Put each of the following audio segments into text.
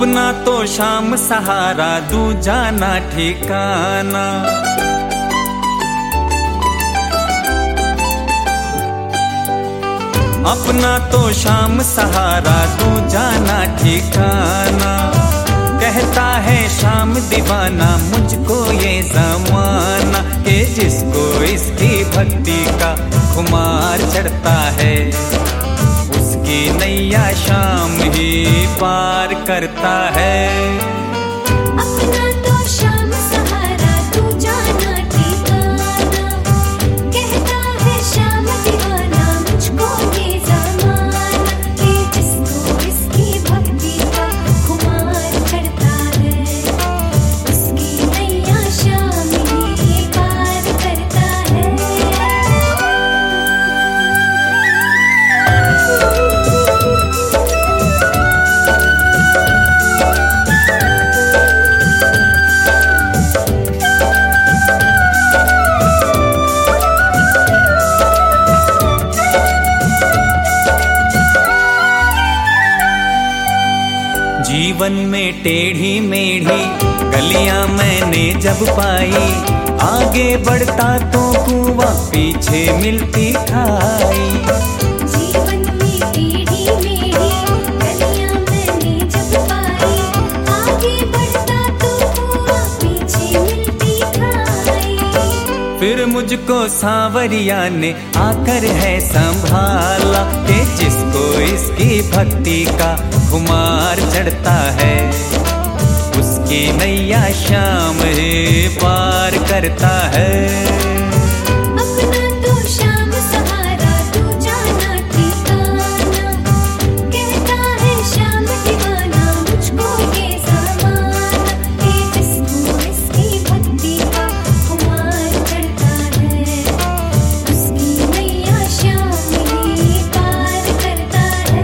अपना तो शाम सहारा, दूजा ना ठिकाना। अपना तो शाम सहारा, दूजा ना ठिकाना। कहता है शाम दीवाना, मुझको ये ज़माना, कि जिसको इसकी भक्ति का खुमार चढ़ता है, उसकी नैया शाम ही पार करता है। अपना तो शाम सहारा, दूजा ना ठिकाना। कहता है शाम दीवाना, मुझको ये ज़माना, कि जिसको इसकी भक्ति का खुमार चढ़ता है, उसकी नैया शाम ही पार करता है। जीवन में टेढ़ी मेढ़ी गलियां मैंने जब पाई, आगे बढ़ता तो कुआं पीछे मिलती खाई। जीवन में टेढ़ी मेढ़ी गलियां मैंने जब पाई, आगे बढ़ता तो कुआं पीछे मिलती खाई। फिर मुझको सांवरिया ने आकर है संभाला, कि जिसको इसकी भक्ति का खुमार चढ़ता है, उसकी नैया शाम ही पार करता है। अपना तो शाम सहारा, दूजा ना ठिकाना। कहता है शाम दीवाना, मुझको ये ज़माना, कि जिसको इसकी भक्ति का खुमार चढ़ता है, उसकी नैया शाम ही पार करता है।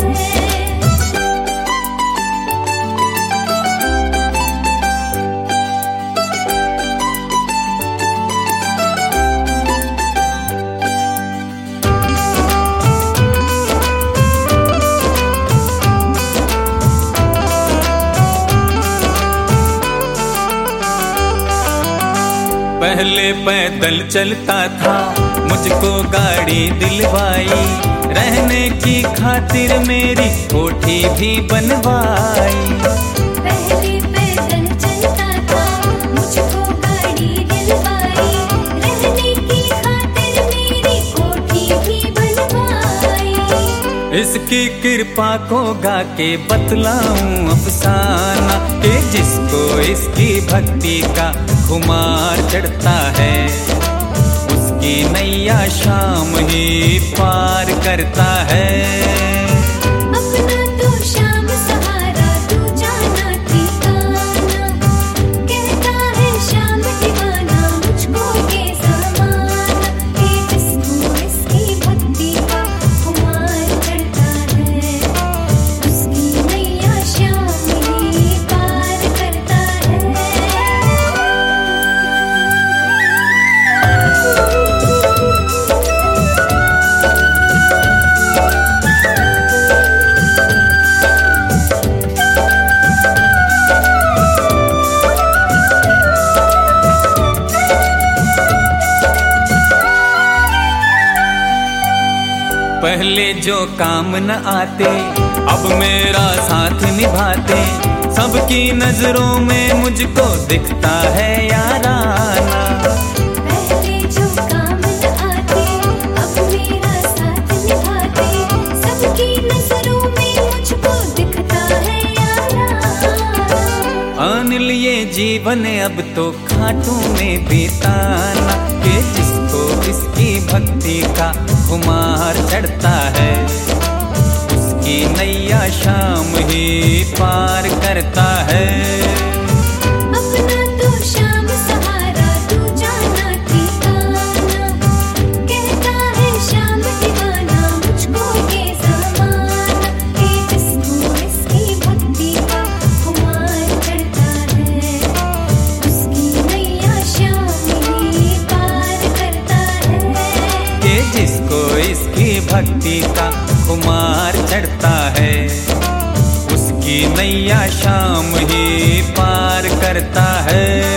पहले पैदल चलता था, मुझको गाड़ी दिलवाई, रहने की खातिर मेरी कोठी भी बनवाई। पहले पैदल चलता था, मुझको गाड़ी दिलवाई, रहने की खातिर मेरी कोठी भी बनवाई। इसकी कृपा को गा के बतलाऊं अफसाना, कि जिसको इसकी भक्ति का खुमार चढ़ता है, उसकी नैया शाम ही पार करता है। अपना तो शाम सहारा, दूजा ना ठिकाना। कहता है शाम दीवाना, मुझको ये ज़माना, कि जिसको इसकी भक्ति का खुमार चढ़ता है, उसकी नैया शाम ही पार करता है। पहले जो काम न आते, अब मेरा साथ निभाते, सबकी नजरों में मुझको दिखता है याराना। पहले जो काम न आते, अब मेरा साथ निभाते, सबकी नजरों में मुझको दिखता है याराना। अनिल ये जीवन अब तो खाटों में बिताना, कि जिसको इसकी भक्ति का खुमार चढ़ता है, उसकी नैया शाम ही पार करता है। अपना तो शाम सहारा, दूजा ना ठिकाना। कहता है शाम दीवाना, मुझको ये ज़माना, कि जिसको इसकी भक्ति का खुमार चढ़ता है, उसकी नैया शाम ही पार करता है। कि जिसको इसकी भक्ति का खुमार चढ़ता है, उसकी नैया शाम ही पार करता है।